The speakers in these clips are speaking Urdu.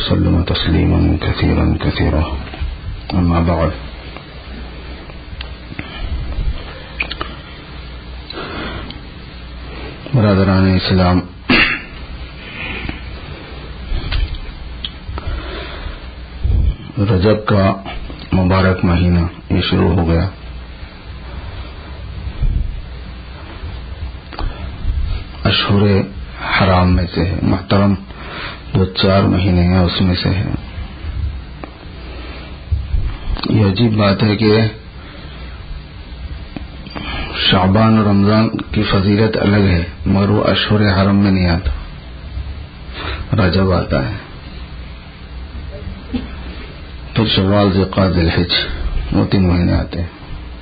وسلم تسليما كثيرا كثيرا. أما بعد، برادران اسلام، رجب کا مبارک مہینہ یہ شروع ہو گیا. اشہر حرام میں سے ہے، محترم جو 4 مہینے ہیں اس میں سے ہے. یہ عجیب بات ہے کہ شعبان اور رمضان کی فضیلت الگ ہے، مگر وہ اشہر حرم میں نہیں آتا. رجب آتا ہے، پھر شوال، ذوالقعدہ، ذوالحج، وہ 3 مہینے آتے ہیں.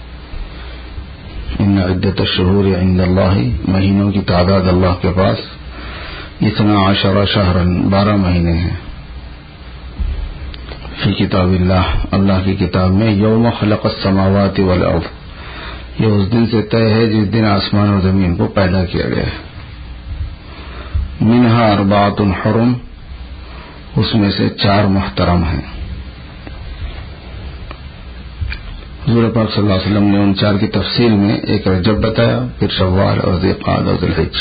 ان عدت الشہور عند اللہ، مہینوں کی تعداد اللہ کے پاس 12 شہرا، 12 مہینے ہیں. فی کتاب اللہ، اللہ کی کتاب میں، یوم خلق السماوات والارض، یہ اس دن سے طے ہے جس دن آسمان اور زمین کو پیدا کیا گیا ہے. منہا 4 حرم، اس میں سے 4 محترم ہیں. حضور پاک صلی اللہ علیہ وسلم نے ان 4 کی تفصیل میں ایک رجب بتایا، پھر شوال اور ذوالقعدہ اور ذوالحج.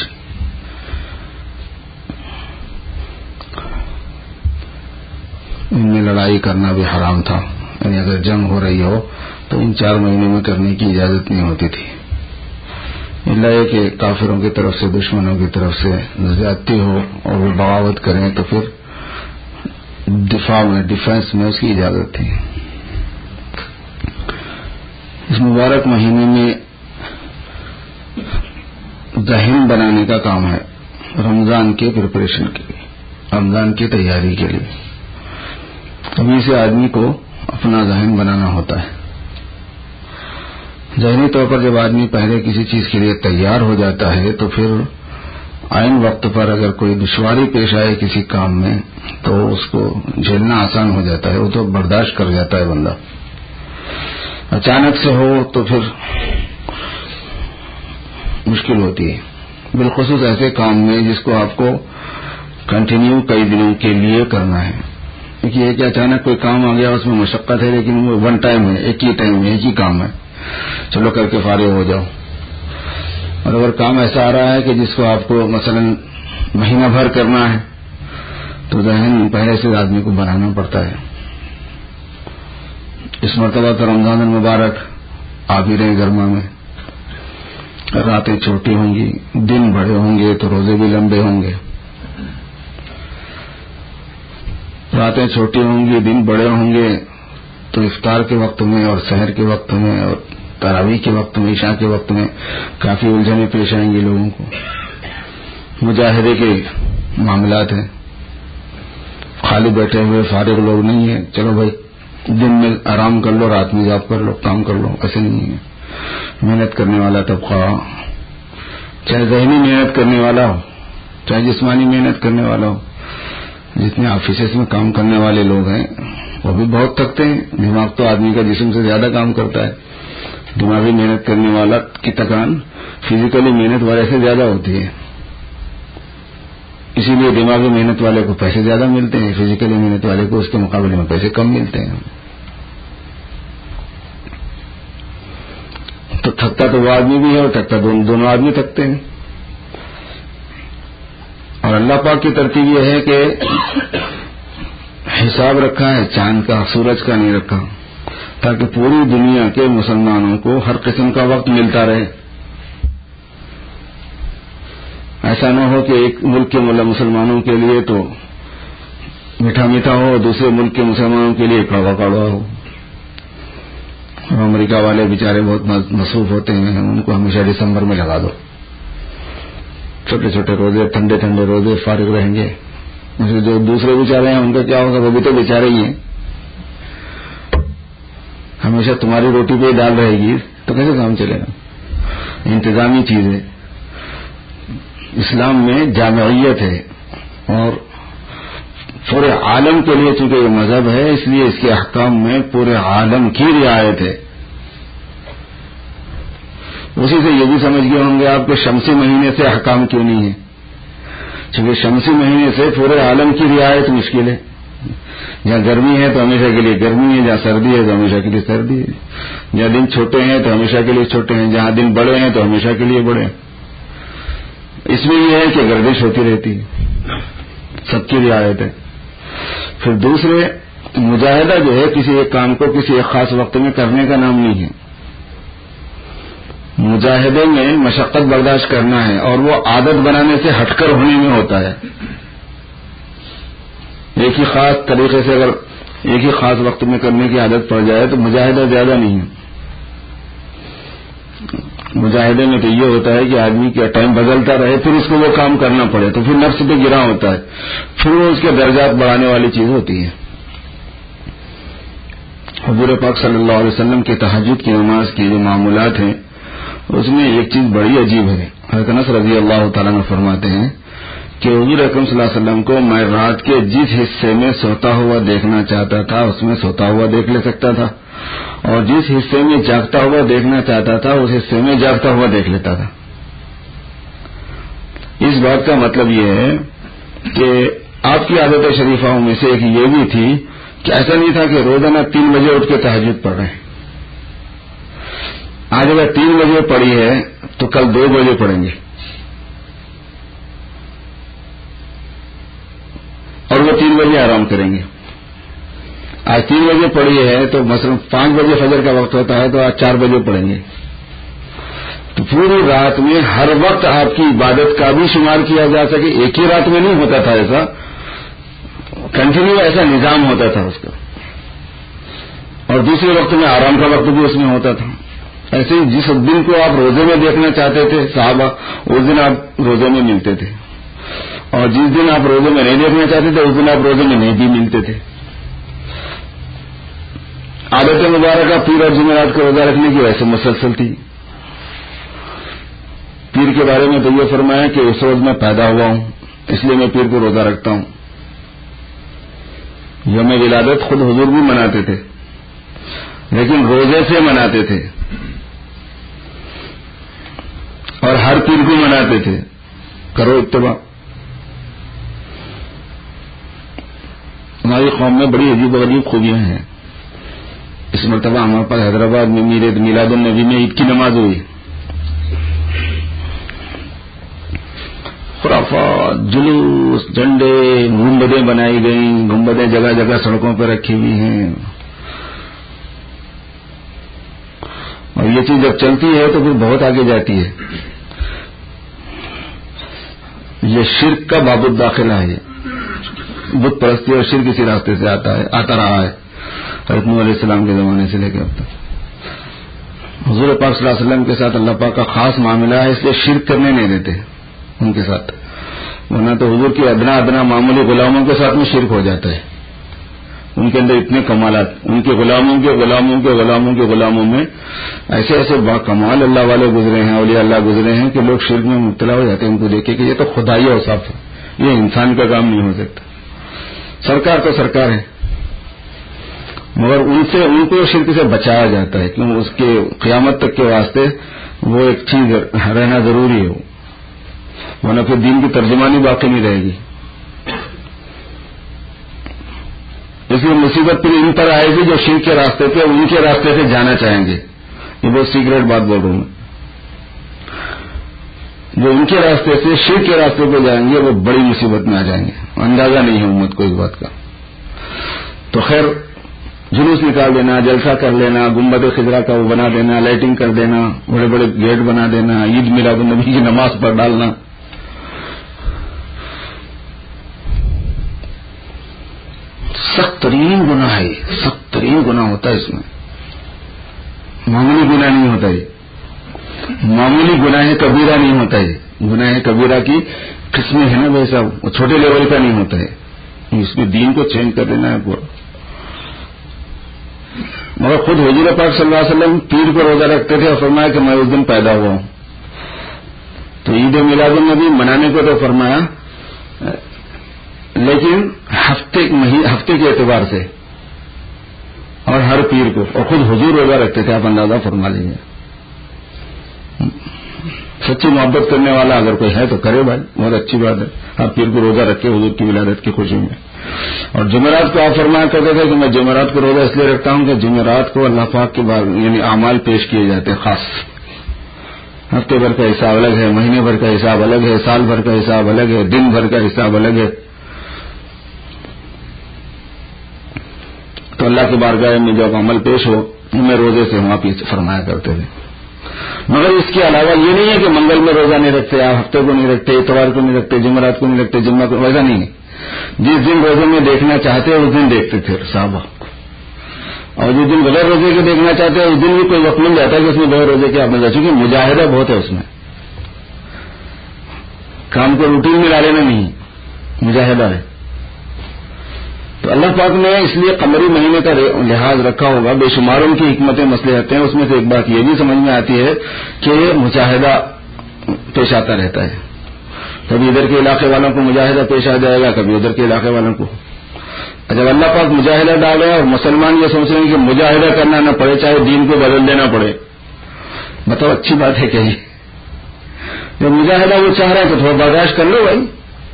ان میں لڑائی کرنا بھی حرام تھا، یعنی اگر جنگ ہو رہی ہو تو ان 4 مہینوں میں کرنے کی اجازت نہیں ہوتی تھی، الا یہ کہ کافروں کی طرف سے، دشمنوں کی طرف سے زیادتی ہو اور وہ بغاوت کریں تو پھر دفاع میں، ڈیفینس میں اس کی اجازت تھی. اس مبارک مہینے میں ذہن بنانے کا کام ہے، رمضان کے پریپریشن کے لیے، رمضان کی تیاری کے لیے. ابھی سے آدمی کو اپنا ذہن بنانا ہوتا ہے. ذہنی طور پر جب آدمی پہلے کسی چیز کے لیے تیار ہو جاتا ہے تو پھر عین وقت پر اگر کوئی دشواری پیش آئے کسی کام میں تو اس کو جھیلنا آسان ہو جاتا ہے، وہ تو برداشت کر جاتا ہے بندہ. اچانک سے ہو تو پھر مشکل ہوتی ہے، بالخصوص ایسے کام میں جس کو آپ کو کنٹینیو کئی دنوں کے لیے کرنا ہے. کیونکہ یہ کہ اچانک کوئی کام آ گیا، اس میں مشقت ہے لیکن وہ ون ٹائم ہے، ایک ہی ٹائم میں ایک ہی کام ہے، چلو کر کے فارغ ہو جاؤ. اور اگر کام ایسا آ رہا ہے کہ جس کو آپ کو مثلا مہینہ بھر کرنا ہے تو ذہن پہلے سے آدمی کو بنانا پڑتا ہے. اس مرتبہ تو رمضان المبارک آ بھی رہے گرما میں، راتیں چھوٹی ہوں گی، دن بڑے ہوں گے تو روزے بھی لمبے ہوں گے. راتیں چھوٹی ہوں گی، دن بڑے ہوں گے تو افطار کے وقت میں اور سحر کے وقت میں اور تراویح کے وقت میں، عشاء کے وقت میں کافی الجھنیں پیش آئیں گی لوگوں کو. مجاہدے کے معاملات ہیں، خالی بیٹھے ہوئے فارغ لوگ نہیں ہیں، چلو بھائی دن میں آرام کر لو، رات میں جاب کر لو، کام کر لو، ایسے نہیں ہے. محنت کرنے والا طبقہ، چاہے ذہنی محنت کرنے والا ہو، چاہے جسمانی محنت کرنے والا ہو، جتنے آفیسز میں کام کرنے والے لوگ ہیں وہ بھی بہت تھکتے ہیں. دماغ تو آدمی کا جسم سے زیادہ کام کرتا ہے. دماغی محنت کرنے والا کی تکان فزیکلی محنت والے سے زیادہ ہوتی ہے، اسی لیے دماغی محنت والے کو پیسے زیادہ ملتے ہیں، فزیکلی محنت والے کو اس کے مقابلے میں پیسے کم ملتے ہیں. تو تھکتا تو وہ آدمی بھی ہے اور تھکتا دونوں آدمی تھکتے ہیں. اور اللہ پاک کی ترتیب یہ ہے کہ حساب رکھا ہے چاند کا، سورج کا نہیں رکھا، تاکہ پوری دنیا کے مسلمانوں کو ہر قسم کا وقت ملتا رہے. ایسا نہ ہو کہ ایک ملک کے مسلمانوں کے لیے تو میٹھا میٹھا ہو، دوسرے ملک کے مسلمانوں کے لیے کڑوا کڑوا ہو. اور امریکہ والے بیچارے بہت مصروف ہوتے ہیں، ان کو ہمیشہ دسمبر میں لگا دو، چھوٹے چھوٹے روزے، ٹھنڈے ٹھنڈے روزے، فارغ رہیں گے. جو دوسرے بیچارے ہیں ان کا کیا ہوگا؟ وہ بھی تو بیچارے ہی ہیں. ہمیشہ تمہاری روٹی پہ ہی دال رہے گی تو کیسے کام چلے گا؟ انتظامی چیز ہے. اسلام میں جامعیت ہے اور پورے عالم کے لیے چونکہ یہ مذہب ہے اس لیے اس کے احکام میں پورے عالم کی رعایت ہے. اسی سے یہ بھی سمجھ گئے ہوں گے آپ کے شمسی مہینے سے احکام کیوں نہیں ہے، چونکہ شمسی مہینے سے پورے عالم کی رعایت مشکل ہے. جہاں گرمی ہے تو ہمیشہ کے لیے گرمی ہے، جہاں سردی ہے تو ہمیشہ کے لیے سردی ہے، جہاں دن چھوٹے ہیں تو ہمیشہ کے لیے چھوٹے ہیں، جہاں دن بڑے ہیں تو ہمیشہ کے لیے بڑے ہیں۔ اس میں یہ ہے کہ گردش ہوتی رہتی ہے، سب کی رعایت ہے۔ پھر دوسرے، مجاہدہ جو ہے کسی ایک کام کو کسی ایک خاص وقت میں کرنے کا نام نہیں ہے۔ مجاہدے میں مشقت برداشت کرنا ہے، اور وہ عادت بنانے سے ہٹ کر ہونے میں ہوتا ہے۔ ایک ہی خاص طریقے سے اگر ایک ہی خاص وقت میں کرنے کی عادت پڑ جائے تو مجاہدہ زیادہ نہیں ہے۔ مجاہدے میں تو یہ ہوتا ہے کہ آدمی کا ٹائم بدلتا رہے، پھر اس کو وہ کام کرنا پڑے، تو پھر نفس پہ گرا ہوتا ہے، پھر وہ اس کے درجات بڑھانے والی چیز ہوتی ہے۔ حضور پاک صلی اللہ علیہ وسلم کے تہجد کی نماز کی جو معمولات ہیں اس میں ایک چیز بڑی عجیب ہے۔ حضرت انس رضی اللہ تعالیٰ عنہ فرماتے ہیں کہ حضور اکرم صلی اللہ علیہ وسلم کو میں رات کے جس حصے میں سوتا ہوا دیکھنا چاہتا تھا اس میں سوتا ہوا دیکھ لے سکتا تھا، اور جس حصے میں جاگتا ہوا دیکھنا چاہتا تھا اس حصے میں جاگتا ہوا دیکھ لیتا تھا۔ اس بات کا مطلب یہ ہے کہ آپ کی عادت شریفاؤں میں سے ایک یہ بھی تھی کہ ایسا نہیں تھا کہ روزانہ 3 بجے اٹھ کے تہجد پڑھ رہے ہیں۔ آج اگر 3 بجے پڑھی ہے تو کل 2 بجے پڑھیں گے، اور وہ 3 بجے آرام کریں گے۔ آج 3 بجے پڑھی ہے تو مثلا 5 بجے فجر کا وقت ہوتا ہے تو آج 4 بجے پڑھیں گے۔ تو پوری رات میں ہر وقت آپ کی عبادت کا بھی شمار کیا جا سکے، ایک ہی رات میں نہیں ہوتا تھا، ایسا کنٹینیو ایسا نظام ہوتا تھا اس کا، اور دوسرے وقت میں آرام کا وقت بھی اس میں ہوتا تھا۔ ایسے ہی جس دن کو آپ روزے میں دیکھنا چاہتے تھے صحابہ اس دن آپ روزے میں ملتے تھے، اور جس دن آپ روزے میں نہیں دیکھنا چاہتے تھے اس دن آپ روزے میں نہیں بھی ملتے تھے۔ عادت مبارکہ پیر اور جمعرات کو روزہ رکھنے کی ویسے مسلسل تھی۔ پیر کے بارے میں تو یہ فرمایا کہ اس روز میں پیدا ہوا ہوں اس لیے میں پیر کو روزہ رکھتا ہوں۔ یوم ولادت خود حضور بھی مناتے تھے لیکن روزے سے مناتے تھے، اور ہر پیر کو مناتے تھے، کرو اتباع۔ ہماری قوم میں بڑی عجیب و غریب خوبیاں ہیں۔ اس مرتبہ ہمارے پاس حیدرآباد میں میلاد النبی میں عید کی نماز ہوئی، خرافات، جلوس، جھنڈے، گنبدیں بنائی گئیں، گنبدیں جگہ جگہ سڑکوں پہ رکھی ہوئی ہیں، اور یہ چیز جب چلتی ہے تو پھر بہت آگے جاتی ہے۔ یہ شرک کا باب الداخلہ ہے، بت پرستی اور شرک اسی راستے سے آتا رہا ہے حضرت نوح علیہ السلام کے زمانے سے لے کے اب تک۔ حضور پاک صلی اللہ علیہ وسلم کے ساتھ اللہ پاک کا خاص معاملہ ہے، اس لیے شرک کرنے نہیں دیتے ان کے ساتھ، ورنہ تو حضور کے ادنا معمولی غلاموں کے ساتھ میں شرک ہو جاتا ہے۔ ان کے اندر اتنے کمالات، ان کے غلاموں کے غلاموں کے غلاموں کے غلاموں میں ایسے ایسے با کمال اللہ والے گزرے ہیں، اولیاء اللہ گزرے ہیں کہ لوگ شرک میں مبتلا ہو جاتے ہیں ان کو دیکھ کے کہ یہ تو خدائی اوصاف ہے، یہ انسان کا کام نہیں ہو سکتا۔ سرکار تو سرکار ہے، مگر ان کو شرک سے بچایا جاتا ہے کیوں؟ اس کے قیامت تک کے واسطے وہ ایک چیز رہنا ضروری ہے، ورنہ پھر دین کی ترجمانی باقی نہیں رہے گی۔ اس لیے مصیبت پھر ان پر آئے گی جو شرک کے راستے پہ ان کے راستے سے جانا چاہیں گے۔ یہ بہت سیکریٹ بات بول رہا ہوں میں، جو ان کے راستے سے شرک کے راستے پہ جائیں گے وہ بڑی مصیبت میں آ جائیں گے، اندازہ نہیں ہے امت کو اس بات کا۔ تو خیر، جلوس نکال دینا، جلسہ کر لینا، گنبد خضرا کا وہ بنا دینا، لائٹنگ کر دینا، بڑے بڑے گیٹ بنا دینا، عید میلاد النبی کی نماز پر ڈالنا، سخت ترین گناہ ہے، سخت ترین گناہ ہوتا ہے اس میں، معمولی گناہ نہیں ہوتا یہ، معمولی گناہ کبیرہ نہیں ہوتا یہ، گناہ کبیرہ کی قسمیں ہیں نا ویسا، وہ چھوٹے لیول کا نہیں ہوتا ہے، اس میں دین کو چینج کر دینا ہے پورا۔ مگر خود حضور پاک صلی اللہ علیہ وسلم پیر کو روزہ رکھتے تھے اور فرمایا کہ میں اس دن پیدا ہوا ہوں، تو عید میلاد النبی منانے کو تو فرمایا لیکن ہفتے کے اعتبار سے، اور ہر پیر کو، اور خود حضور روزہ رکھتے تھے، آپ اندازہ فرما لیجیے۔ سچی محبت کرنے والا اگر کوئی ہے تو کرے بھائی، بہت اچھی بات ہے، آپ پیر کو روزہ رکھے حضور کی ولادت کی خوشی میں۔ اور جمعرات کو آپ فرمایا کرتے تھے کہ میں جمعرات کو روزہ اس لیے رکھتا ہوں کہ جمعرات کو اللہ پاک کے بعد یعنی اعمال پیش کیے جاتے ہیں خاص. ہفتے بھر کا حساب الگ ہے, مہینے بھر کا حساب الگ ہے, سال بھر کا حساب الگ ہے, دن بھر کا حساب الگ ہے. تو اللہ کی بارگاہ میں جب عمل پیش ہو میں روزے سے وہاں پیچھے فرمایا کرتے تھے. مگر اس کے علاوہ یہ نہیں ہے کہ منگل میں روزہ نہیں رکھتے, آپ ہفتے کو نہیں رکھتے, اتوار کو نہیں رکھتے, جمعرات کو نہیں رکھتے, جمعہ کو, ویسا نہیں ہے. جس دن روزے میں دیکھنا چاہتے اس دن دیکھتے تھے صحابہ, اور جس دن بغیر روزے کے دیکھنا چاہتے ہیں اس دن بھی کوئی وقت مل جاتا ہے کہ اس میں بغیر روزے کے آپ نے, چونکہ مجاہدہ بہت ہے اس میں, کام کو روٹین میں لا لینا نہیں, مجاہدہ ہے. تو اللہ پاک نے اس لیے قمری مہینے کا لحاظ رکھا ہوگا. بے شمار ان کی حکمتیں مصلحتیں ہیں. اس میں سے ایک بات یہ بھی سمجھ میں آتی ہے کہ مجاہدہ پیش آتا رہتا ہے. کبھی ادھر کے علاقے والوں کو مجاہدہ پیش آ جائے گا, کبھی ادھر کے علاقے والوں کو. جب اللہ پاک مجاہدہ ڈالے اور مسلمان یہ سوچ رہے ہیں کہ مجاہدہ کرنا نہ پڑے, چاہے دین کو بدل دینا پڑے, بتاؤ اچھی بات ہے کہیں. جب مجاہدہ وہ چاہ رہا ہے تو تھوڑا برداشت کر لو بھائی.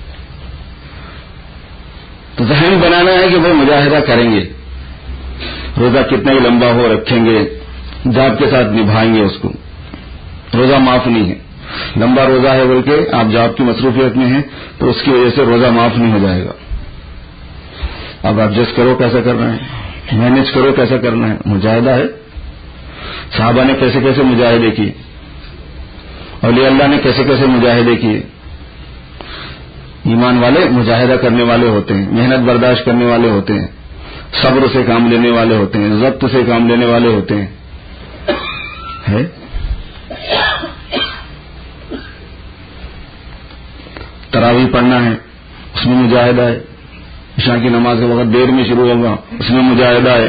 تو ذہن بنانا ہے کہ وہ مجاہدہ کریں گے, روزہ کتنا ہی لمبا ہو رکھیں گے, جاب کے ساتھ نبھائیں گے اس کو. روزہ معاف نہیں ہے, لمبا روزہ ہے بلکہ آپ جاب کی مصروفیت میں ہیں تو اس کی وجہ سے روزہ معاف نہیں ہو جائے گا. اب ایڈجسٹ کرو کیسا کرنا ہے, مینج کرو کیسا کرنا ہے. مجاہدہ ہے. صحابہ نے کیسے کیسے مجاہدے کیے, اولیاء اللہ نے کیسے کیسے مجاہدے کیے. ایمان والے مجاہدہ کرنے والے ہوتے ہیں, محنت برداشت کرنے والے ہوتے ہیں, صبر سے کام لینے والے ہوتے ہیں, ضبط سے کام لینے والے ہوتے ہیں. ہے تراویح پڑھنا ہے, اس میں مجاہدہ ہے. عشاء کی نماز کے وقت دیر میں شروع ہوگا, اس میں مجاہدہ ہے.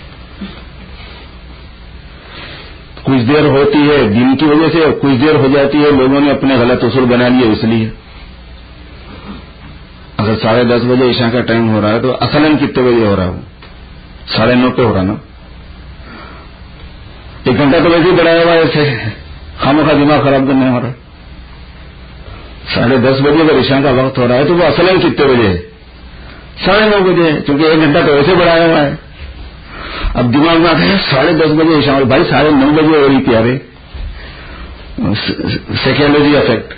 کچھ دیر ہوتی ہے دین کی وجہ سے, اور کچھ دیر ہو جاتی ہے لوگوں نے اپنے غلط اصول بنا لیے اس لیے. اگر 10:30 بجے عشاء کا ٹائم ہو رہا ہے تو اصلاً کتنے بجے ہو رہا ہے, وہ 9:30 پہ ہو رہا نا. 1 گھنٹہ تو ویسے ہی بڑھایا ہوا ہے, ایسے خامخواہ دماغ خراب کرنے ہو رہا ہے. 10:30 بجے اگر عشاء کا وقت ہو رہا ہے تو وہ اصلاً کتنے بجے ہے, 9:30 بجے ہے, چونکہ 1 گھنٹہ تو ویسے بڑھایا ہوا ہے. اب دماغ میں آتا ہے 10:30 بجے عشاء, اور بھائی 9:30 بجے ہو رہی پیارے. Psychology effect.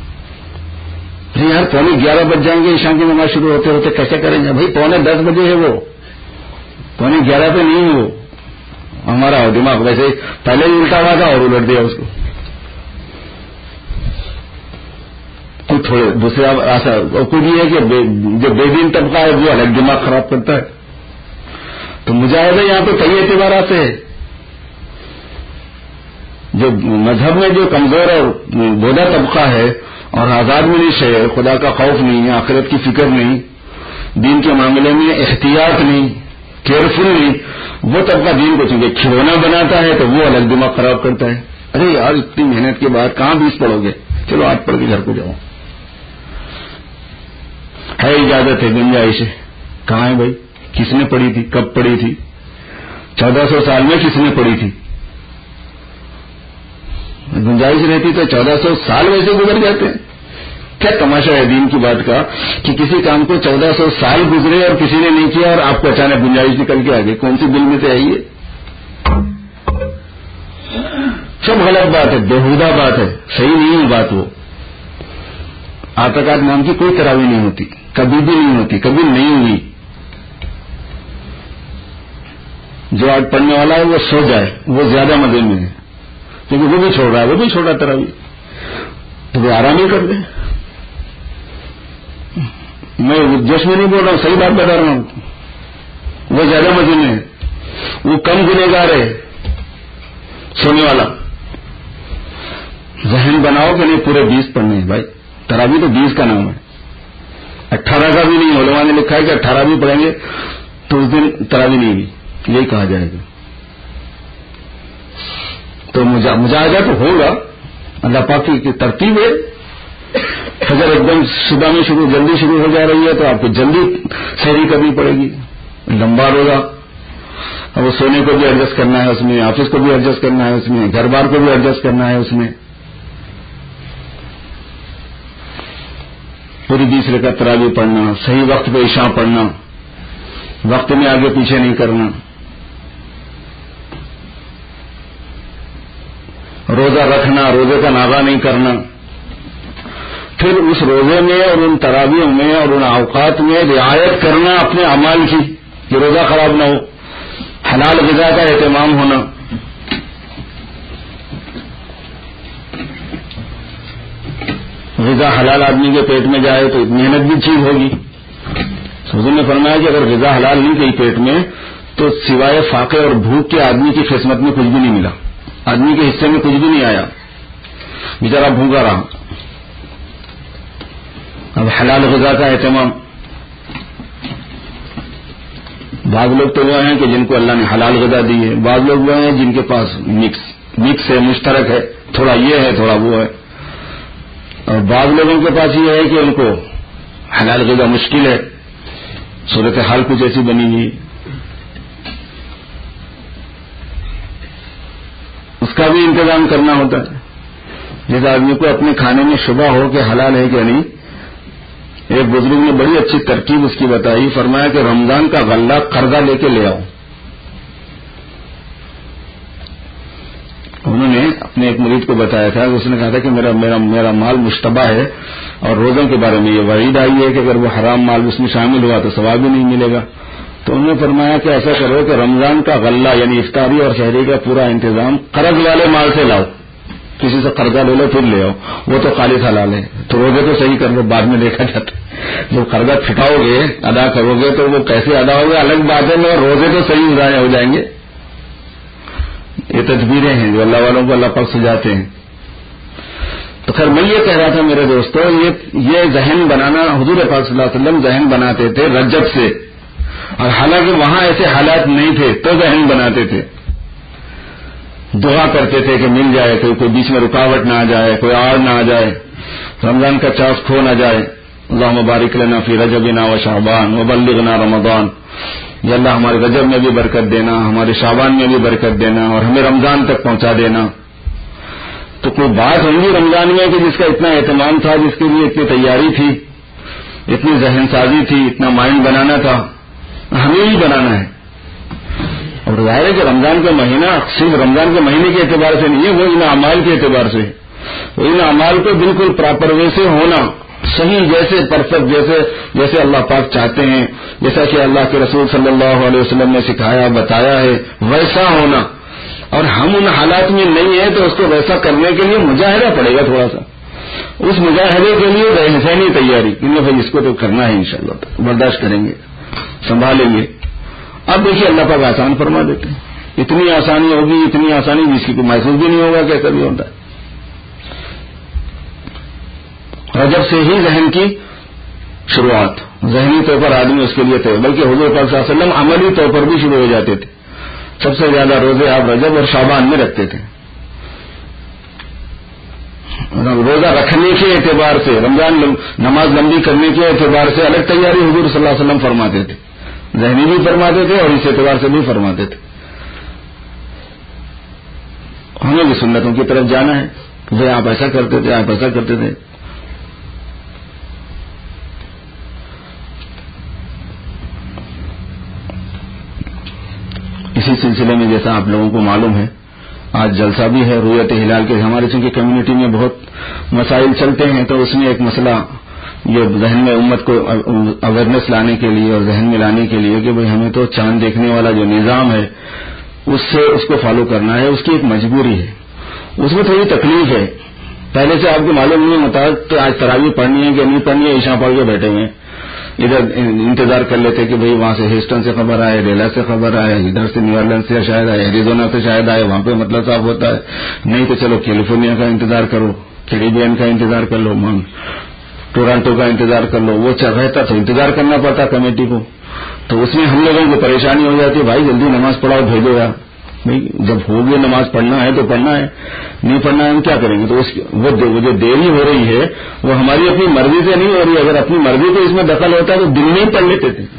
یار 11:15 بج جائیں گے عشاء کی نماز شروع ہوتے ہوتے, کیسے کریں گے بھائی. 9:10 بجے ہے, وہ 11:15 پہ نہیں. وہ ہمارا دماغ ویسے پہلے ہی الٹا ہوا تھا اور الٹ دیا اس کو. کچھ تھوڑے دوسرے کچھ یہ ہے کہ جو بے دین طبقہ ہے وہ الگ دماغ خراب کرتا ہے. تو مجاہدہ یہاں پہ کئی اعتبارات ہے. جو مذہب میں جو کمزور اور بوڑھا طبقہ ہے اور آزاد منش ہے, خدا کا خوف نہیں ہے, آخرت کی فکر نہیں, دین کے معاملے میں احتیاط نہیں, کیئرفل نہیں, وہ طبقہ دین کو چونکہ کھلونا بناتا ہے تو وہ الگ دماغ خراب کرتا ہے. ارے یار اتنی محنت کے بعد کہاں 20 پڑھو گے, چلو 8 پڑھ کے گھر کو جاؤ. ہے اجازت ہے, گنجائش ہے. کہاں ہے بھائی, کس نے پڑھی تھی, کب پڑھی تھی, 1400 سال میں کس نے پڑھی تھی. گنجائش رہتی تو 1400 سال ویسے گزر جاتے ہیں. کیا تماشا ہے دین کی بات کا کہ کسی کام کو 1400 سال گزرے اور کسی نے نہیں کیا اور آپ کو اچانک گنجائش نکل کے آگے. کون سی دل میں سے آئی ہے؟ سب غلط بات ہے, بےہودہ بات ہے, صحیح نہیں ہے بات. وہ اعتقاد نام کی کوئی تراویح نہیں ہوتی, کبھی بھی نہیں ہوتی, کبھی نہیں ہوئی. جو آج پڑھنے والا ہے وہ سو جائے, وہ زیادہ مزے میں ہے, کیونکہ وہ بھی چھوڑ رہا ہے, وہ بھی چھوڑ رہا تراویح, تو وہ آرام ہی کر دیں. میں جوش میں نہیں بول رہا ہوں, صحیح بات بتا رہا ہوں. وہ زیادہ مزے میں ہے, وہ کم گنہگار ہے سونے والا. ذہن بناؤ کہ نہیں پورے 20 پڑھنے ہیں بھائی. تراویح تو 20 کا نام ہے, 18 کا بھی نہیں. علماء نے لکھا ہے کہ 18 بھی پڑھیں گے تو اس دن تراویح نہیں ہوئی, یہی کہا جائے گا. تو مجاہدہ تو ہوگا, اللہ پاک کی ترتیب ہے. اگر ایک دم صبح میں جلدی شروع ہو جا رہی ہے تو آپ کو جلدی سحری کرنی پڑے گی. لمبا روزہ, اب وہ سونے کو بھی ایڈجسٹ کرنا ہے اس میں, آفس کو بھی ایڈجسٹ کرنا ہے اس میں, گھر بار کو بھی ایڈجسٹ کرنا ہے اس میں. پوری 20 رکعت تراویح پڑھنا، صحیح وقت پہ عشاء پڑھنا، وقت میں آگے پیچھے نہیں کرنا، روزہ رکھنا، روزے کا ناغہ نہیں کرنا، پھر اس روزے میں اور ان تراویح میں اور ان اوقات میں رعایت کرنا اپنے اعمال کی کہ روزہ خراب نہ ہو، حلال غذا کا اہتمام ہونا، غذا حلال آدمی کے پیٹ میں جائے تو محنت بھی چیز ہوگی۔ حضور نے فرمایا کہ اگر غذا حلال نہیں گئی پیٹ میں تو سوائے فاقے اور بھوک کے آدمی کی قسمت میں کچھ بھی نہیں ملا، آدمی کے حصے میں کچھ بھی نہیں آیا، بیچارہ بھوکا رہا۔ اب حلال غذا کا اہتمام، بعض لوگ تو وہ ہیں کہ جن کو اللہ نے حلال غذا دی ہے، بعض لوگ وہ ہیں جن کے پاس مکس ہے، مشترک ہے، تھوڑا یہ ہے تھوڑا وہ ہے، اور بعض لوگوں کے پاس یہ ہے کہ ان کو حلال غذا مشکل ہے، صورتحال کچھ ایسی بنی ہوئی، اس کا بھی انتظام کرنا ہوتا ہے۔ جس آدمی کو اپنے کھانے میں شبہ ہو کہ حلال ہے کہ نہیں، ایک بزرگ نے بڑی اچھی ترکیب اس کی بتائی، فرمایا کہ رمضان کا غلہ قرضہ لے کے لے آؤ۔ انہوں نے اپنے ایک مرید کو بتایا تھا، اس نے کہا تھا کہ میرا مال مشتبہ ہے اور روزوں کے بارے میں یہ وعید آئی ہے کہ اگر وہ حرام مال اس میں شامل ہوا تو ثواب بھی نہیں ملے گا۔ تو انہوں نے فرمایا کہ ایسا کرو کہ رمضان کا غلہ یعنی افطاری اور سحری کا پورا انتظام قرض والے مال سے لاؤ، کسی سے قرضہ لے لو پھر لے آؤ، وہ تو خالص حلال ہے، تو روزے تو صحیح کر لو، بعد میں دیکھا جاتا ہے۔ جب قرضہ پھٹاؤ گے ادا کرو گے تو وہ کیسے ادا ہوگا الگ بات ہے، مگر روزے تو صحیح ضائع ہو جائیں گے۔ یہ تدبیریں ہیں جو اللہ والوں کو اللہ پاک سجاتے ہیں۔ تو خیر میں یہ کہہ رہا تھا میرے دوستو، یہ ذہن بنانا حضور پاک صلی اللہ علیہ وسلم ذہن بناتے تھے رجب سے، اور حالانکہ وہاں ایسے حالات نہیں تھے تو ذہن بناتے تھے، دعا کرتے تھے کہ مل جائے، کوئی بیچ میں رکاوٹ نہ آ جائے، کوئی آڑ نہ آ جائے، رمضان کا چاس کھو نہ جائے۔ اللہم بارک لنا فی رجبنا و شعبان وبلغنا رمضان، یا اللہ ہمارے رجب میں بھی برکت دینا، ہمارے شعبان میں بھی برکت دینا، اور ہمیں رمضان تک پہنچا دینا۔ تو کوئی بات ہوگی رمضان میں کہ جس کا اتنا اہتمام تھا، جس کے لیے اتنی تیاری تھی، اتنی ذہن سازی تھی، اتنا مائنڈ بنانا تھا، ہمیں ہی بنانا ہے۔ اور ظاہر ہے کہ رمضان کا مہینہ صرف رمضان کے مہینے کے اعتبار سے نہیں ہے، وہ ان اعمال کے اعتبار سے، وہ ان اعمال کو بالکل پراپر وے سے ہونا، صحیح جیسے پرفیکٹ جیسے اللہ پاک چاہتے ہیں، جیسا کہ اللہ کے رسول صلی اللہ علیہ وسلم نے سکھایا بتایا ہے، ویسا ہونا۔ اور ہم ان حالات میں نہیں ہیں تو اس کو ویسا کرنے کے لیے مجاہدہ پڑے گا تھوڑا سا، اس مجاہدے کے لیے ذہنی تیاری کہ بھائی اس کو تو کرنا ہے، انشاءاللہ برداشت کریں گے، سنبھالیں گے۔ اب دیکھیے اللہ پاک آسان فرما دیتے ہیں، اتنی آسانی ہوگی، اتنی آسانی جس کی کوئی محسوس بھی نہیں ہوگا کہ ایسا بھی ہوتا ہے۔ رجب سے ہی ذہن کی شروعات، ذہنی طور پر آدمی اس کے لیے تھے، بلکہ حضور پاک صلی اللہ علیہ وسلم عملی طور پر بھی شروع ہو جاتے تھے۔ سب سے زیادہ روزے آپ رجب اور شعبان میں رکھتے تھے۔ روزہ رکھنے کے اعتبار سے، رمضان نماز لمبی کرنے کے اعتبار سے الگ تیاری حضور صلی اللہ علیہ وسلم فرماتے تھے، ذہنی بھی فرماتے تھے اور اس اعتبار سے بھی فرماتے تھے۔ ہمیں بھی سنتوں کی طرف جانا ہے کہ بھائی آپ ایسا کرتے تھے، آپ ایسا کرتے تھے۔ اسی سلسلے میں جیسا آپ لوگوں کو معلوم ہے آج جلسہ بھی ہے رؤیت ہلال کے، ہمارے چونکہ کمیونٹی میں بہت مسائل چلتے ہیں تو اس میں ایک مسئلہ یہ ذہن میں امت کو اویئرنیس لانے کے لیے اور ذہن میں لانے کے لیے کہ بھئی ہمیں تو چاند دیکھنے والا جو نظام ہے اس کو فالو کرنا ہے، اس کی ایک مجبوری ہے، اس میں تھوڑی تکلیف ہے۔ پہلے سے آپ کو معلوم نہیں ہوتا کہ آج تراویح پڑھنی ہے کہ نہیں پڑھنی ہے، عشاء پڑھ کے بیٹھے ہوئے ہیں، ادھر انتظار کر لیتے کہ بھئی وہاں سے ہیسٹن سے خبر آئے، ریلا سے خبر آئے، ادھر سے نیو آرلینڈ سے شاید آئے، ایریزونا سے شاید آئے، وہاں پہ مطلب صاف ہوتا ہے، نہیں تو چلو کیلیفورنیا کا انتظار کرو، کیریبین کا انتظار کر لو، ٹورانٹو کا انتظار کر لو، وہ رہتا تو انتظار کرنا پڑتا کمیٹی کو، تو اس میں ہم لوگوں کو پریشانی ہو جاتی ہے، بھائی جلدی نماز پڑھاؤ بھیجو یار، بھائی جب ہوگی نماز پڑھنا ہے تو پڑھنا ہے، نہیں پڑھنا ہے ہم کیا کریں گے؟ تو وہ جو دیری ہو رہی ہے وہ ہماری اپنی مرضی سے نہیں ہو رہی ہے، اگر اپنی مرضی سے اس میں دخل ہوتا ہے تو دن میں ہی پڑھ لیتے تھے،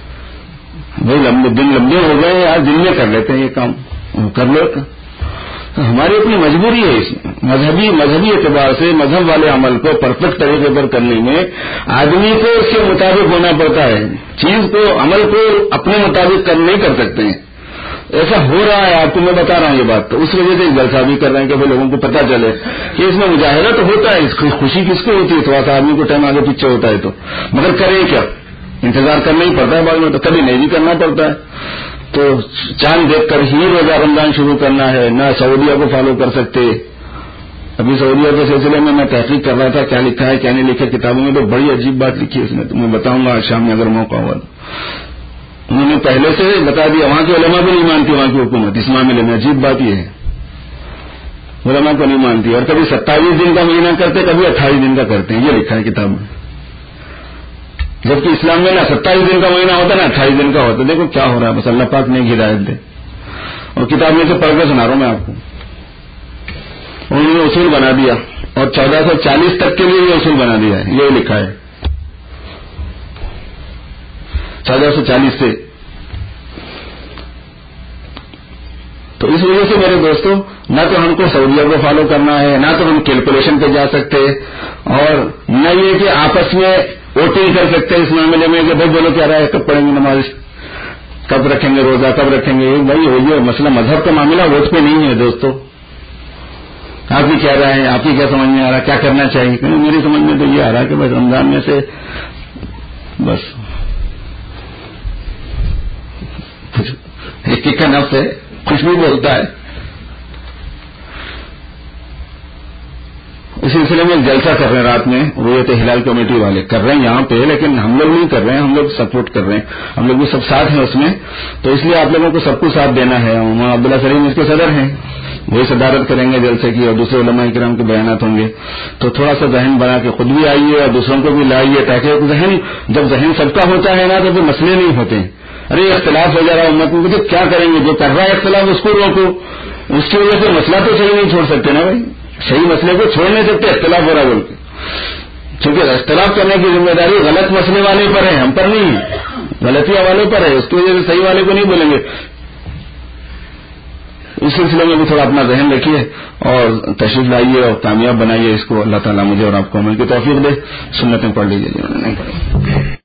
بھائی دن لمبے ہو گئے آج دن میں کر لیتے ہیں یہ کام، کر لو۔ ہماری اپنی مجبوری ہے اس میں، مذہبی اعتبار سے مذہب والے عمل کو پرفیکٹ طریقے پر کرنے میں آدمی کو اس کے مطابق ہونا پڑتا ہے، چیز کو عمل کو اپنے مطابق نہیں کر سکتے ہیں. ایسا ہو رہا ہے، آپ کو میں بتا رہا ہوں یہ بات، تو اس وجہ سے جلسہ بھی کر رہے ہیں کہ لوگوں کو پتہ چلے کہ اس میں مجاہدہ تو ہوتا ہے، اس کی خوشی کس کو ہوتی ہے، تھوڑا سا آدمی کو ٹائم آگے پیچھے ہوتا ہے تو، مگر کریں کیا، انتظار کرنا ہی پڑتا ہے بعد میں، تو کبھی نہیں بھی کرنا پڑتا ہے. تو چاند دیکھ کر ہی روزہ رمضان شروع کرنا ہے، نہ سعودیہ کو فالو کر سکتے. ابھی سعودیہ کے سلسلے میں تحقیق کر رہا تھا، کیا لکھا ہے کیا نہیں لکھا کتابوں میں، تو بڑی عجیب بات لکھی ہے اس میں، تو میں بتاؤں گا شام میں اگر موقع ہوا. انہوں نے پہلے سے بتا دیا، وہاں کے علماء بھی نہیں مانتی وہاں کی حکومت اس معاملے میں. عجیب بات یہ ہے، علماء کو نہیں مانتی، اور کبھی 27 دن کا مہینہ کرتے، کبھی 28 دن کا کرتے ہیں، یہ لکھا ہے کتاب میں. جبکہ اسلام میں نا 27 دن کا مہینہ ہوتا ہے نا 28 دن کا ہوتا ہے. دیکھو کیا ہو رہا ہے، بس اللہ پاک نے ہدایت دے. اور کتاب میں سے پڑھ کے سنا رہا ہوں میں آپ کو. انہوں نے اصول بنا دیا، اور 1440 تک کے لیے یہ اصول بنا دیا ہے، یہ لکھا ہے 1440 سے. تو اس وجہ سے میرے دوستوں، نہ تو ہم کو سعودیہ کو فالو کرنا ہے، نہ تو ہم کیلکولیشن پہ جا سکتے، اور نہ یہ کہ آپس میں ووٹنگ کر سکتے اس معاملے میں کہ بھائی بولو کیا رہا ہے، کب پڑھیں گے نماز، کب رکھیں گے روزہ، کب رکھیں گے. بھائی یہ مسئلہ مذہب کا معاملہ ووٹ پہ نہیں ہے دوستو. آپ بھی کہہ رہے ہیں، آپ کی کیا سمجھ میں آ رہا ہے کیا کرنا چاہیے؟ میری سمجھ میں تو یہ آ رہا ہے کہ بس رمضان میں سے بس ایک کا نفس ہے، کچھ بھی بولتا ہے. اس سلسلے میں جلسہ کر رہے ہیں رات میں، رویت ہلال کمیٹی والے کر رہے ہیں یہاں پہ، لیکن ہم لوگ نہیں کر رہے ہیں، ہم لوگ سپورٹ کر رہے ہیں، ہم لوگ بھی سب ساتھ ہیں اس میں. تو اس لیے آپ لوگوں کو سب کو ساتھ دینا ہے. عبداللہ سلیم اس کے صدر ہیں، وہی صدارت کریں گے جلسے کی، اور دوسرے علماء کرام کے بیانات ہوں گے. تو تھوڑا سا ذہن بنا کے خود بھی آئیے اور دوسروں کو بھی لائیے، تاکہ جب ذہن سب کا ہوتا ہے نا تو پھر مسئلے نہیں ہوتے ہیں. ارے اختلاف ہو جا رہا ہے امت میں، تو کیا کریں گے، جو کر رہا ہے اختلاف اس کو روکو. اس کی وجہ سے مسئلہ تو صحیح نہیں چھوڑ سکتے نا بھائی، صحیح مسئلے کو چھوڑ نہیں سکتے اختلاف ہو رہا بول کے. کیونکہ اختلاف کرنے کی ذمہ داری غلط مسئلے والے پر ہے، ہم پر نہیں ہے، غلطیاں والے پر ہے. اس کی وجہ سے صحیح والے کو نہیں بولیں گے. اس سلسلے میں بھی تھوڑا اپنا ذہن رکھیے اور تشریف لائیے اور کامیاب بنائیے اس کو. اللہ تعالیٰ مجھے اور آپ کو عمل کی توفیق دے. سنتیں پڑھ لیجیے.